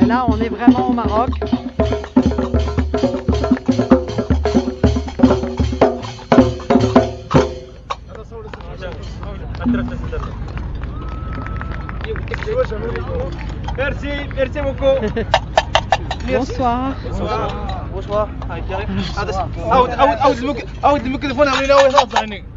Là, on est vraiment au Maroc. Merci beaucoup. Bonsoir. Bonsoir. عاود الميكروفون علينا وين